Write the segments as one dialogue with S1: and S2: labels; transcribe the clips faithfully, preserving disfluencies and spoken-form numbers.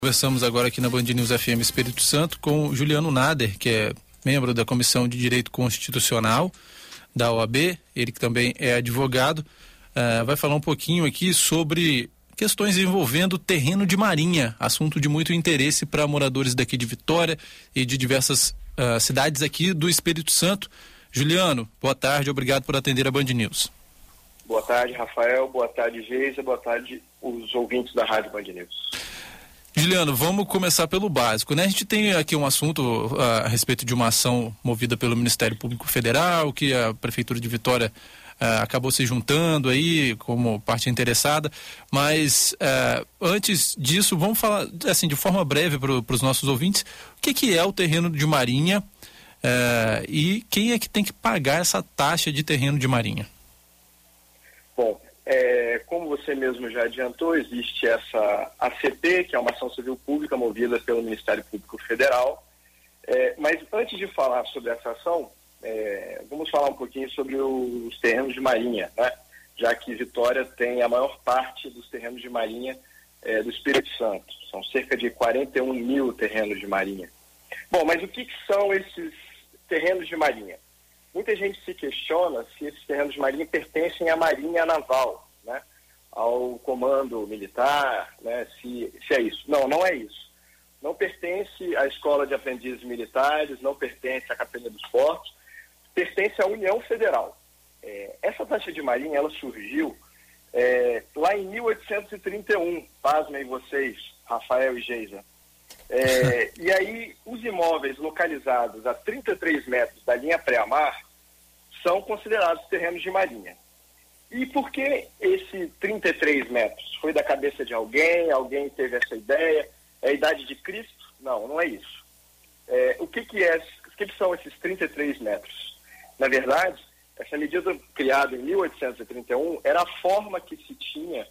S1: Conversamos agora aqui na Band News F M Espírito Santo com o Juliano Nader, que é membro da Comissão de Direito Constitucional da O A B, ele que também é advogado, uh, vai falar um pouquinho aqui sobre questões envolvendo terreno de marinha, assunto de muito interesse para moradores daqui de Vitória e de diversas uh, cidades aqui do Espírito Santo. Juliano, boa tarde, obrigado por atender a Band News.
S2: Boa tarde, Rafael, boa tarde, Geisa, boa tarde os ouvintes da Rádio Band News.
S1: Juliano, vamos começar pelo básico, né? A gente tem aqui um assunto uh, a respeito de uma ação movida pelo Ministério Público Federal, que a Prefeitura de Vitória uh, acabou se juntando aí como parte interessada, mas uh, antes disso, vamos falar assim de forma breve para os nossos ouvintes, o que, que é o terreno de marinha uh, e quem é que tem que pagar essa taxa de terreno de marinha?
S2: Bom, É, como você mesmo já adiantou, existe essa A C P, que é uma ação civil pública movida pelo Ministério Público Federal. É, mas antes de falar sobre essa ação, é, vamos falar um pouquinho sobre os terrenos de marinha, né? Já que Vitória tem a maior parte dos terrenos de marinha é, do Espírito Santo. São cerca de quarenta e um mil terrenos de marinha. Bom, mas o que, que são esses terrenos de marinha? Muita gente se questiona se esses terrenos de marinha pertencem à Marinha Naval, né? Ao comando militar, né? Se, se é isso. Não, não é isso. Não pertence à Escola de Aprendizes Militares, não pertence à Capitania dos Portos, pertence à União Federal. É, essa taxa de marinha, ela surgiu é, lá em mil oitocentos e trinta e um, pasmem vocês, Rafael e Geisa. É, e aí, os imóveis localizados a trinta e três metros da linha pré-mar são considerados terrenos de marinha. E por que esse trinta e três metros? Foi da cabeça de alguém? Alguém teve essa ideia? É a idade de Cristo? Não, não é isso. É, o que, que, é, o que, que são esses trinta e três metros? Na verdade, essa medida criada em mil oitocentos e trinta e um era a forma que se tinha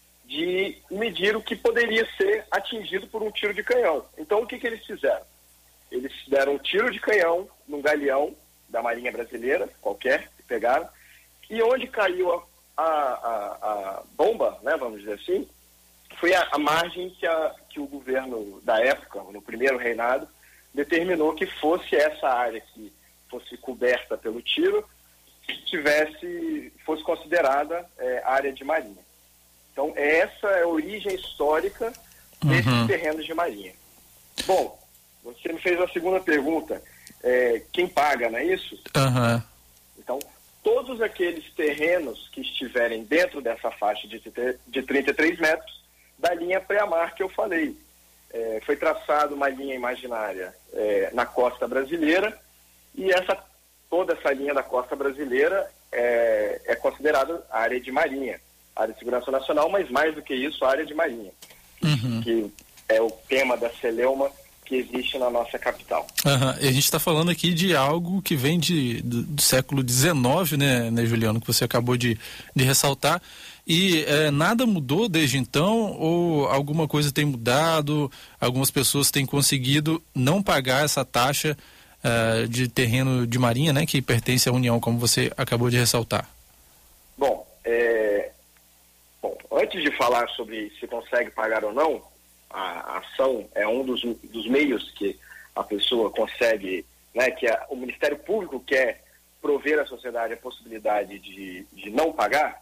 S2: de medir o que poderia ser atingido por um tiro de canhão. Então, o que, que eles fizeram? Eles deram um tiro de canhão num galeão da Marinha Brasileira, qualquer, que pegaram, e onde caiu a, a, a, a bomba, né, vamos dizer assim, foi a, a margem que, a, que o governo da época, no primeiro reinado, determinou que fosse essa área que fosse coberta pelo tiro, que tivesse, fosse considerada é, área de marinha. Então, essa é a origem histórica desses uhum. terrenos de marinha. Bom, você me fez a segunda pergunta, é, quem paga, não é isso?
S1: Uhum.
S2: Então, todos aqueles terrenos que estiverem dentro dessa faixa de, de trinta e três metros, da linha pré-mar que eu falei. É, foi traçada uma linha imaginária é, na costa brasileira, e essa, toda essa linha da costa brasileira é, é considerada área de marinha. Área de segurança nacional, mas mais do que isso, a área de marinha,
S1: uhum.
S2: que é o tema da celeuma que existe na nossa capital.
S1: Uhum. E a gente está falando aqui de algo que vem de, do, do século dezenove, né, né, Juliano, que você acabou de, de ressaltar, e é, nada mudou desde então, ou alguma coisa tem mudado, algumas pessoas têm conseguido não pagar essa taxa uh, de terreno de marinha, né, que pertence à União, como você acabou de ressaltar?
S2: Bom, é... Bom, antes de falar sobre se consegue pagar ou não, a ação é um dos, dos meios que a pessoa consegue, né, que a, o Ministério Público quer prover à sociedade a possibilidade de, de não pagar.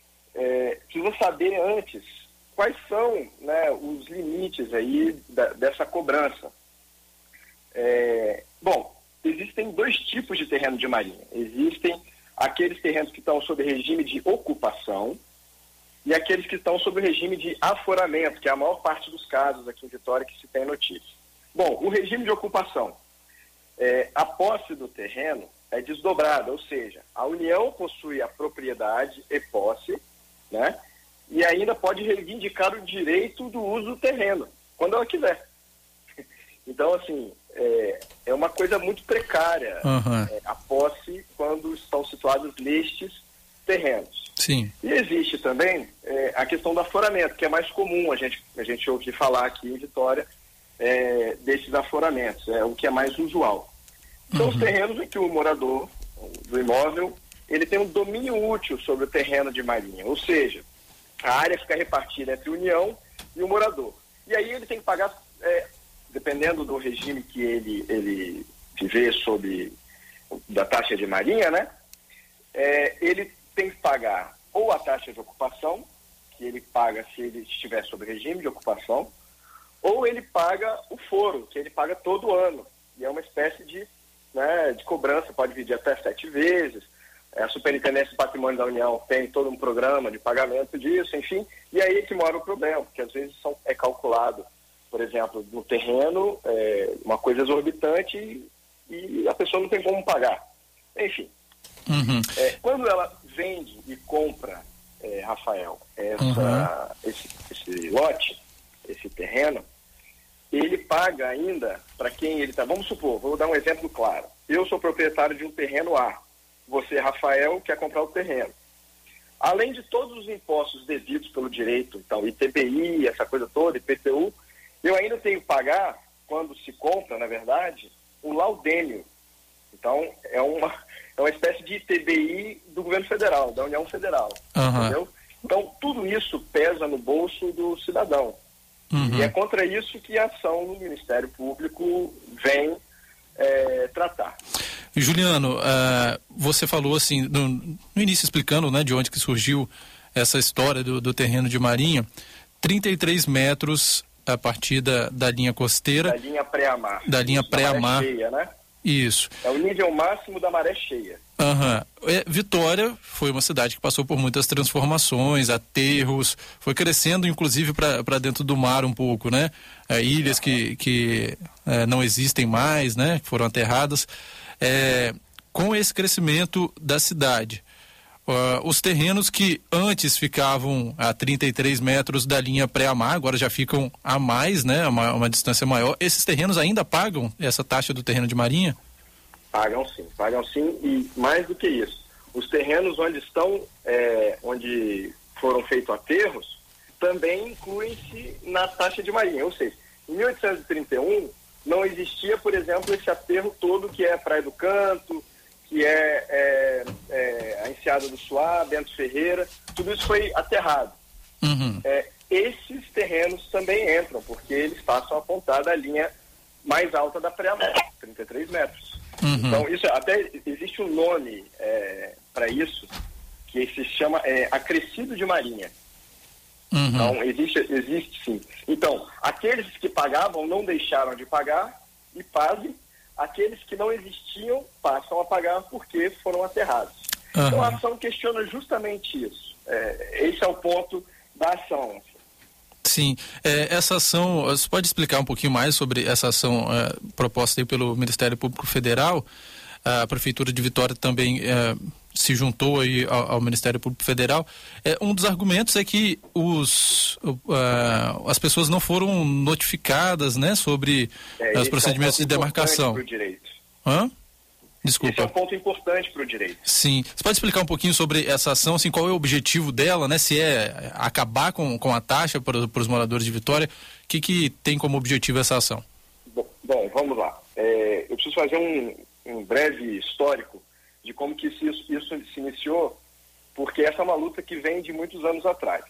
S2: É, precisa saber antes quais são, né, os limites aí da, dessa cobrança. É, bom, existem dois tipos de terreno de marinha. Existem aqueles terrenos que estão sob regime de ocupação, e aqueles que estão sob o regime de aforamento, que é a maior parte dos casos aqui em Vitória que se tem notícia. Bom, o regime de ocupação, é, a posse do terreno é desdobrada, ou seja, a União possui a propriedade e posse, né, e ainda pode reivindicar o direito do uso do terreno, quando ela quiser. Então, assim, é, é uma coisa muito precária,
S1: uhum.
S2: é, a posse quando estão situados nestes terrenos.
S1: Sim.
S2: E existe também é, a questão do aforamento, que é mais comum a gente, a gente ouvir falar aqui em Vitória é, desses aforamentos, é o que é mais usual. São uhum. os terrenos em que o morador do imóvel, ele tem um domínio útil sobre o terreno de marinha, ou seja, a área fica repartida entre a União e o morador. E aí ele tem que pagar, é, dependendo do regime que ele, ele viver sob da taxa de marinha, né? É, ele tem que pagar ou a taxa de ocupação, que ele paga se ele estiver sob regime de ocupação, ou ele paga o foro, que ele paga todo ano. E é uma espécie de, né, de cobrança, pode vir de até sete vezes. A Superintendência do Patrimônio da União tem todo um programa de pagamento disso, enfim, e aí é que mora o problema, porque às vezes são, é calculado, por exemplo, no terreno, é, uma coisa exorbitante e, e a pessoa não tem como pagar. Enfim, uhum. é, quando ela vende e compra, é, Rafael, essa, uhum. esse, esse lote, esse terreno, ele paga ainda para quem ele está. Vamos supor, vou dar um exemplo claro. Eu sou proprietário de um terreno A. Você, Rafael, quer comprar o terreno. Além de todos os impostos devidos pelo direito, então I T B I, essa coisa toda, I P T U, eu ainda tenho que pagar, quando se compra, na verdade, o laudêmio. Então, é uma, é uma espécie de I T B I do governo federal, da União Federal. Uhum. Entendeu? Então, tudo isso pesa no bolso do cidadão. Uhum. E é contra isso que a ação do Ministério Público vem é, tratar.
S1: Juliano, uh, você falou assim, no, no início explicando, né, de onde que surgiu essa história do, do terreno de marinha, trinta e três metros a partir da, da linha costeira.
S2: Da linha pré-amar.
S1: Da linha pré-amar.
S2: cheia, né?
S1: Isso.
S2: É o nível máximo da maré cheia.
S1: Uhum. É, Vitória foi uma cidade que passou por muitas transformações, aterros, foi crescendo inclusive para dentro do mar um pouco, né? É, ilhas uhum. que, que é, não existem mais, né? Que foram aterradas. É, com esse crescimento da cidade, uh, os terrenos que antes ficavam a trinta e três metros da linha pré-amar, agora já ficam a mais, né? Uma, uma distância maior. Esses terrenos ainda pagam essa taxa do terreno de marinha?
S2: Pagam sim, pagam sim, e mais do que isso, os terrenos onde estão, é, onde foram feitos aterros, também incluem-se na taxa de marinha, ou seja, em mil oitocentos e trinta e um não existia, por exemplo, esse aterro todo que é Praia do Canto, que é, é, é a Enseada do Suá, Bento Ferreira, tudo isso foi aterrado. Uhum. É, esses terrenos também entram, porque eles passam a apontar da linha mais alta da pré-amar, trinta e três metros. Uhum. Então, isso até existe um nome é, para isso, que se chama é, acrescido de marinha. Uhum. Então, existe, existe sim. Então, aqueles que pagavam não deixaram de pagar e fazem, aqueles que não existiam passam a pagar porque foram aterrados. Uhum. Então, a ação questiona justamente isso. É, esse é o ponto da ação.
S1: Sim, é, essa ação, você pode explicar um pouquinho mais sobre essa ação é, proposta aí pelo Ministério Público Federal? A Prefeitura de Vitória também é, se juntou aí ao, ao Ministério Público Federal. É, um dos argumentos é que os, uh, as pessoas não foram notificadas, né, sobre é, os procedimentos é um de demarcação.
S2: Pro direito.
S1: Hã? Desculpa.
S2: Esse é um ponto importante para o direito.
S1: Sim. Você pode explicar um pouquinho sobre essa ação, assim, qual é o objetivo dela, né? Se é acabar com, com a taxa para, para os moradores de Vitória, o que, que tem como objetivo essa ação?
S2: Bom, bom vamos lá. É, eu preciso fazer um, um breve histórico de como que isso, isso se iniciou, porque essa é uma luta que vem de muitos anos atrás.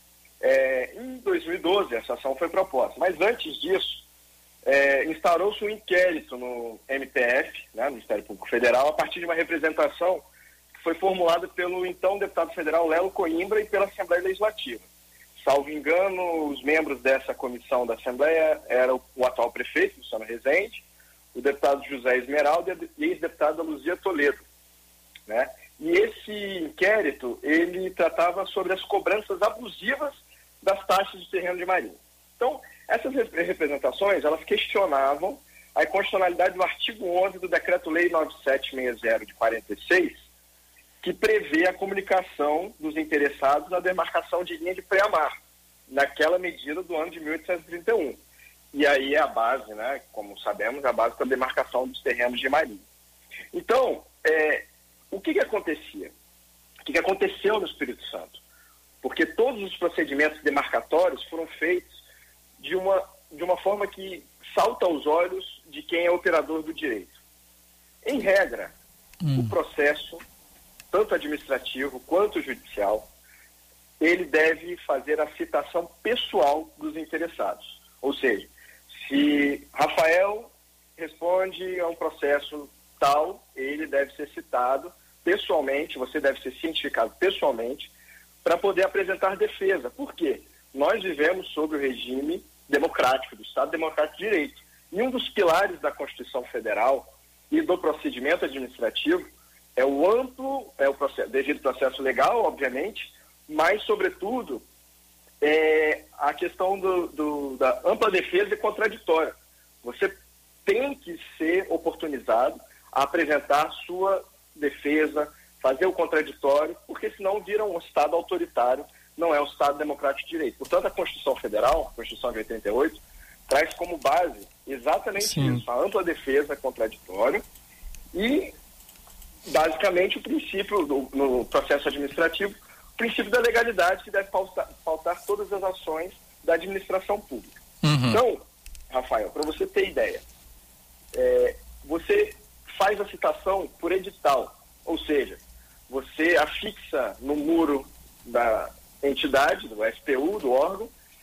S2: É, em dois mil e doze, essa ação foi proposta, mas antes disso, É, instaurou-se um inquérito no M P F, né, no Ministério Público Federal, a partir de uma representação que foi formulada pelo então deputado federal Lelo Coimbra e pela Assembleia Legislativa. Salvo engano, os membros dessa comissão da Assembleia eram o atual prefeito, Luciano Rezende, o deputado José Esmeralda e a ex-deputada Luzia Toledo, né? E esse inquérito, ele tratava sobre as cobranças abusivas das taxas de terreno de marinha. Então, essas representações, elas questionavam a inconstitucionalidade do artigo onze do Decreto-Lei nove mil setecentos e sessenta de quarenta e seis, que prevê a comunicação dos interessados na demarcação de linha de pré-amar, naquela medida do ano de mil oitocentos e trinta e um. E aí é a base, né, como sabemos, a base da demarcação dos terrenos de marinha. Então, é, o que que acontecia? O que que aconteceu no Espírito Santo? Porque todos os procedimentos demarcatórios foram feitos de uma, de uma forma que salta aos olhos de quem é operador do direito. Em regra, hum. o processo, tanto administrativo quanto judicial, ele deve fazer a citação pessoal dos interessados. Ou seja, se Rafael responde a um processo tal, ele deve ser citado pessoalmente, você deve ser cientificado pessoalmente, para poder apresentar defesa. Por quê? Nós vivemos sob o regime democrático, do Estado Democrático de Direito. E um dos pilares da Constituição Federal e do procedimento administrativo é o amplo, é o processo, devido processo legal, obviamente, mas, sobretudo, é a questão do, do, da ampla defesa e contraditória. Você tem que ser oportunizado a apresentar sua defesa, fazer o contraditório, porque senão vira um Estado autoritário, não é um Estado democrático de direito. Portanto, a Constituição Federal, a Constituição de oitenta e oito, traz como base exatamente Sim. isso, a ampla defesa contraditória e, basicamente, o princípio, do, no processo administrativo, o princípio da legalidade que deve pautar, pautar todas as ações da administração pública. Uhum. Então, Rafael, para você ter ideia, é, você faz a citação por edital, ou seja, você afixa no muro da entidade, do S P U, do órgão,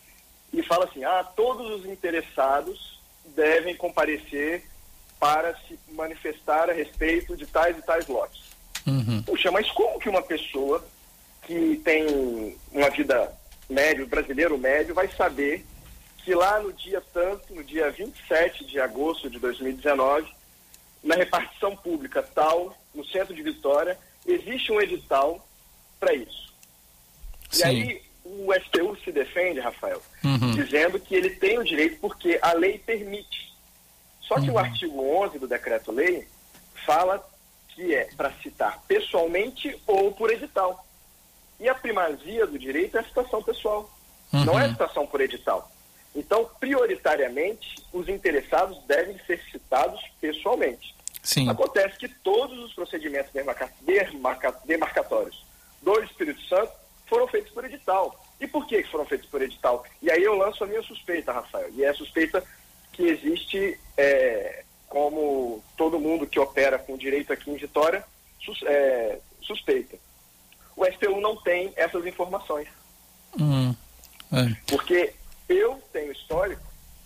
S2: e fala assim, ah, todos os interessados devem comparecer para se manifestar a respeito de tais e tais lotes. Uhum. Puxa, mas como que uma pessoa que tem uma vida médio, brasileiro médio, vai saber que lá no dia tanto, no dia vinte e sete de agosto de dois mil e dezenove, na repartição pública tal, no centro de Vitória, existe um edital para isso. Sim. E aí o S P U se defende, Rafael, uhum. dizendo que ele tem o direito porque a lei permite. Só que uhum. o artigo onze do decreto-lei fala que é para citar pessoalmente ou por edital. E a primazia do direito é a citação pessoal, uhum. não é a citação por edital. Então, prioritariamente, os interessados devem ser citados pessoalmente. Sim. Acontece que todos os procedimentos demarca- demarca- demarcatórios do Espírito Santo foram feitos por edital. E por que foram feitos por edital? E aí eu lanço a minha suspeita, Rafael. E é a suspeita que existe, é, como todo mundo que opera com direito aqui em Vitória, sus- é, suspeita. O S P U não tem essas informações. Uhum. É. Porque eu tenho histórico,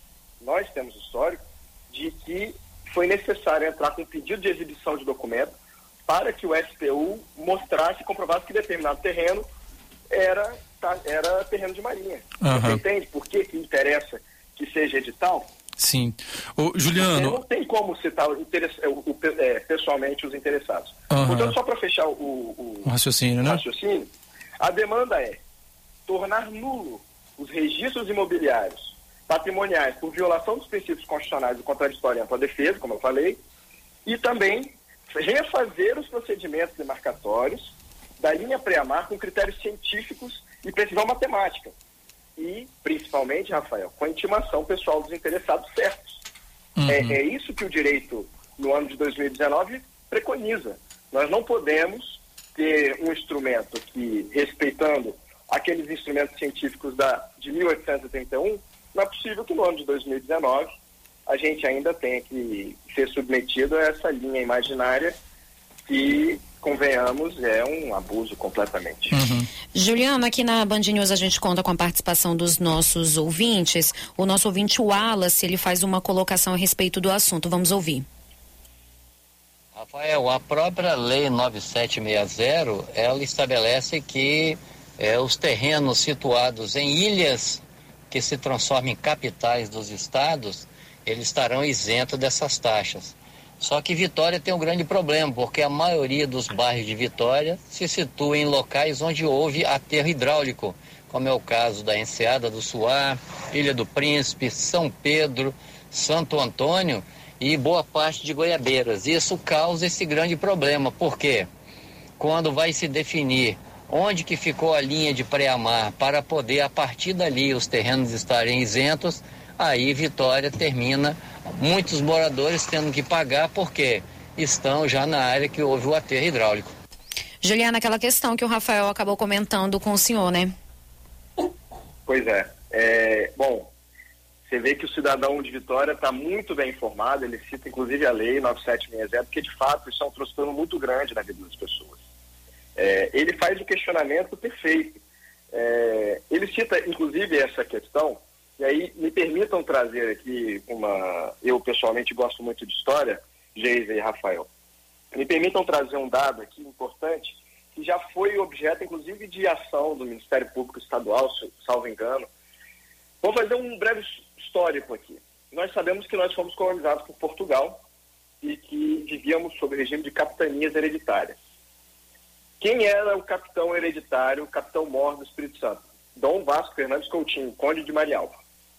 S2: nós temos histórico, de que foi necessário entrar com um pedido de exibição de documento para que o S P U mostrasse e comprovasse que determinado terreno era, era terreno de marinha. Uhum. Você entende por que, que interessa que seja edital?
S1: Sim. Ô, Juliano...
S2: Você não tem como citar o interess... o, o, é, pessoalmente os interessados. Uhum. Portanto, só para fechar o, o,
S1: o raciocínio, né?
S2: raciocínio, a demanda é tornar nulo os registros imobiliários patrimoniais por violação dos princípios constitucionais do contraditório e ampla defesa, como eu falei, e também refazer os procedimentos demarcatórios da linha pré-amar com critérios científicos e precisão matemática. E, principalmente, Rafael, com a intimação pessoal dos interessados certos. Uhum. É, é isso que o direito, no ano de dois mil e dezenove, preconiza. Nós não podemos ter um instrumento que, respeitando aqueles instrumentos científicos da, de mil oitocentos e trinta e um, não é possível que no ano de dois mil e dezenove a gente ainda tenha que ser submetido a essa linha imaginária que, convenhamos, é um abuso completamente.
S3: Uhum. Juliano, aqui na Band News a gente conta com a participação dos nossos ouvintes. O nosso ouvinte Wallace, ele faz uma colocação a respeito do assunto. Vamos ouvir.
S4: Rafael, a própria lei nove sete seis zero, ela estabelece que é, os terrenos situados em ilhas que se transformam em capitais dos estados, eles estarão isentos dessas taxas. Só que Vitória tem um grande problema, porque a maioria dos bairros de Vitória se situa em locais onde houve aterro hidráulico, como é o caso da Enseada do Suá, Ilha do Príncipe, São Pedro, Santo Antônio e boa parte de Goiabeiras. Isso causa esse grande problema, porque quando vai se definir onde que ficou a linha de pré-amar para poder, a partir dali, os terrenos estarem isentos, aí Vitória termina, muitos moradores tendo que pagar porque estão já na área que houve o aterro hidráulico.
S3: Juliana, aquela questão que o Rafael acabou comentando com o senhor, né?
S2: Pois é. é bom, você vê que o cidadão de Vitória está muito bem informado, ele cita inclusive a lei nove sete seis zero, porque de fato isso é um transtorno muito grande na vida das pessoas. É, ele faz o questionamento perfeito. É, ele cita inclusive essa questão E aí, me permitam trazer aqui uma... Eu, pessoalmente, gosto muito de história, Geisa e Rafael. Me permitam trazer um dado aqui importante, que já foi objeto, inclusive, de ação do Ministério Público Estadual, salvo engano. Vou fazer um breve histórico aqui. Nós sabemos que nós fomos colonizados por Portugal e que vivíamos sob o regime de capitanias hereditárias. Quem era o capitão hereditário, o capitão-mor do Espírito Santo? Dom Vasco Fernandes Coutinho, conde de Marialva.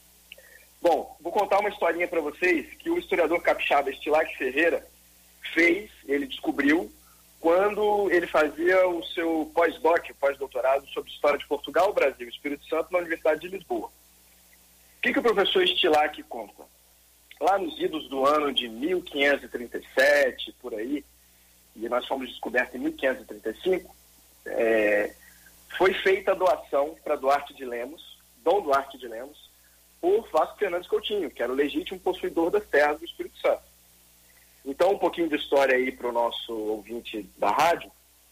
S2: Bom, vou contar uma historinha para vocês que o historiador capixaba Estilac Ferreira fez, ele descobriu, quando ele fazia o seu pós-doc, pós-doutorado sobre história de Portugal, Brasil e Espírito Santo na Universidade de Lisboa. O que, que o professor Estilac conta? Lá nos idos do ano de mil quinhentos e trinta e sete, por aí, e nós fomos descobertos em mil quinhentos e trinta e cinco, é, foi feita a doação para Duarte de Lemos, Dom Duarte de Lemos, por Vasco Fernandes Coutinho, que era o legítimo possuidor das terras do Espírito Santo. Então, um pouquinho de história aí para o nosso ouvinte da rádio.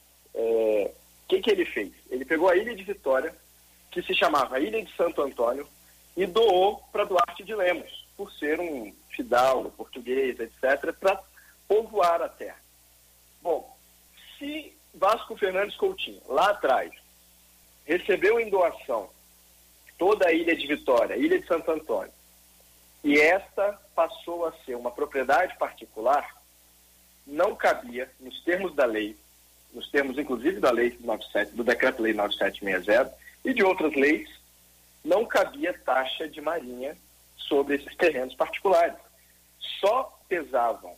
S2: O é, que, que ele fez? Ele pegou a ilha de Vitória, que se chamava Ilha de Santo Antônio, e doou para Duarte de Lemos, por ser um fidalgo, português, etcétera, para povoar a terra. Bom, se Vasco Fernandes Coutinho, lá atrás, recebeu em doação toda a Ilha de Vitória, Ilha de Santo Antônio, e esta passou a ser uma propriedade particular, não cabia, nos termos da lei, nos termos inclusive da lei noventa e sete, do Decreto-Lei nove sete seis zero e de outras leis, não cabia taxa de marinha sobre esses terrenos particulares. Só pesavam,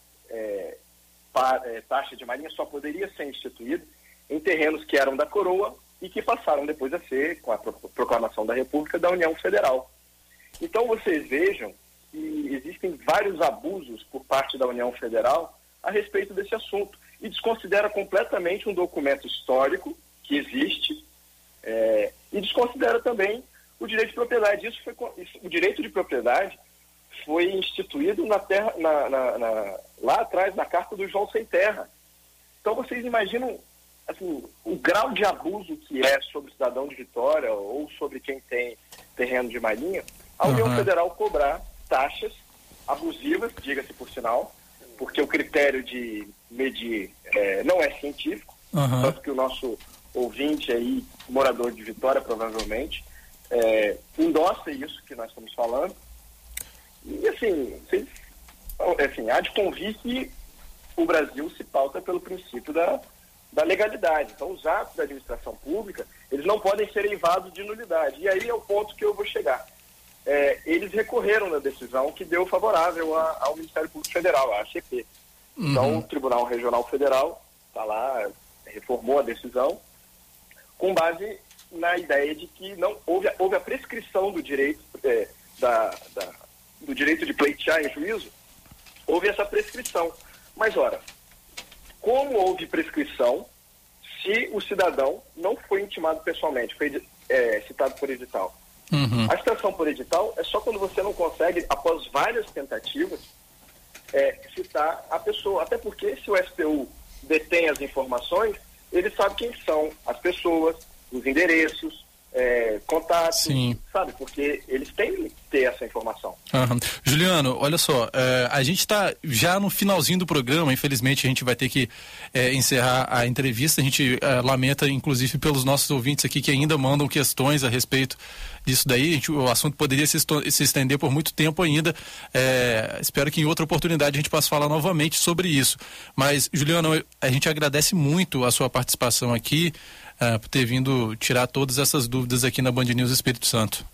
S2: é, pa, é, taxa de marinha só poderia ser instituída em terrenos que eram da coroa e que passaram depois a ser, com a proclamação da República, da União Federal. Então vocês vejam que existem vários abusos por parte da União Federal a respeito desse assunto e desconsidera completamente um documento histórico que existe é, e desconsidera também o direito de propriedade. Isso foi, isso, o direito de propriedade foi instituído na terra, na, na, na, lá atrás na Carta do João Sem Terra. Então vocês imaginam assim, o grau de abuso que é sobre o cidadão de Vitória ou sobre quem tem terreno de marinha, a União uhum. Federal cobrar taxas abusivas, diga-se por sinal, porque o critério de medir é, não é científico, uhum. tanto que o nosso ouvinte aí, morador de Vitória, provavelmente, é, endossa isso que nós estamos falando. E assim, vocês, assim, há de convir que o Brasil se pauta pelo princípio da, da legalidade. Então, os atos da administração pública, eles não podem ser eivados de nulidade. E aí é o ponto que eu vou chegar. É, eles recorreram na decisão que deu favorável a, ao Ministério Público Federal, a A C P. Uhum. Então, o Tribunal Regional Federal está lá, reformou a decisão, com base na ideia de que não houve, houve a prescrição do direito, é, da, da, do direito de pleitear em juízo, houve essa prescrição. Mas, ora, como houve prescrição se o cidadão não foi intimado pessoalmente, foi é, citado por edital? Uhum. A citação por edital é só quando você não consegue, após várias tentativas, é, citar a pessoa. Até porque se o S P U detém as informações, ele sabe quem são as pessoas, os endereços, é, contatos, Sim. sabe? Porque eles têm que ter essa informação.
S1: Uhum. Juliano, olha só, é, a gente está já no finalzinho do programa, infelizmente a gente vai ter que é, encerrar a entrevista. A gente é, lamenta, inclusive, pelos nossos ouvintes aqui que ainda mandam questões a respeito disso daí. A gente, o assunto poderia se, se estender por muito tempo ainda. É, espero que em outra oportunidade a gente possa falar novamente sobre isso. Mas, Juliano, a gente agradece muito a sua participação aqui, Uh, por ter vindo tirar todas essas dúvidas aqui na Band News Espírito Santo.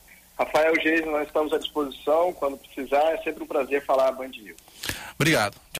S2: Rafael Geisa, nós estamos à disposição. Quando precisar, é sempre um prazer falar a Band News.
S1: Obrigado.